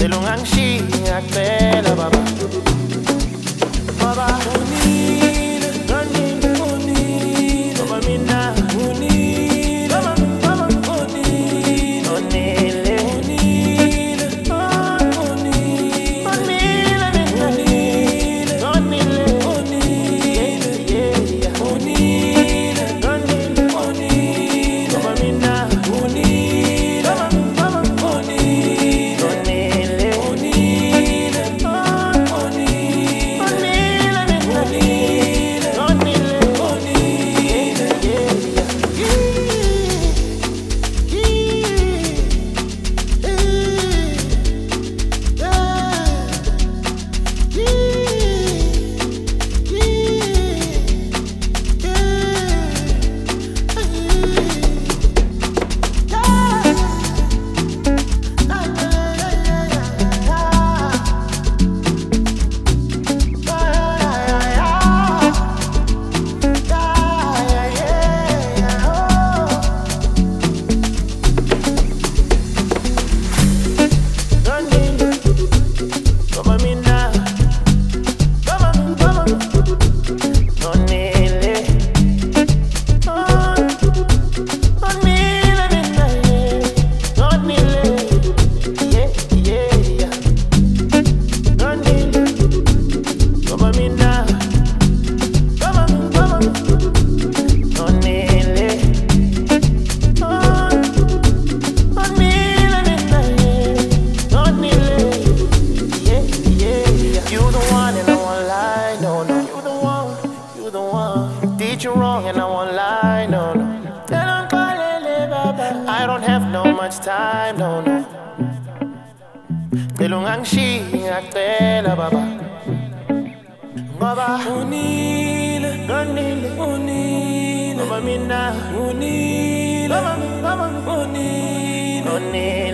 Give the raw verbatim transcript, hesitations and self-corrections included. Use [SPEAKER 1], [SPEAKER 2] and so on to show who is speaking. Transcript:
[SPEAKER 1] Belungangishiya kuphela baba. Baba unile, unile, unile. Baba mina unile, baba baba unile, unile, unile, oh unile, unile, unile, unile, unile, yeah yeah, unile, unile, unile. Baba mina unile, baba baba unile, unile, unile, oh unile, unile, unile, unile, yeah and I won't lie, no, no. I don't have no much time, no, no. Belungangishiya kuphela baba. Baba unile, unile, unile. Baba mina unile, baba baba unile, unile.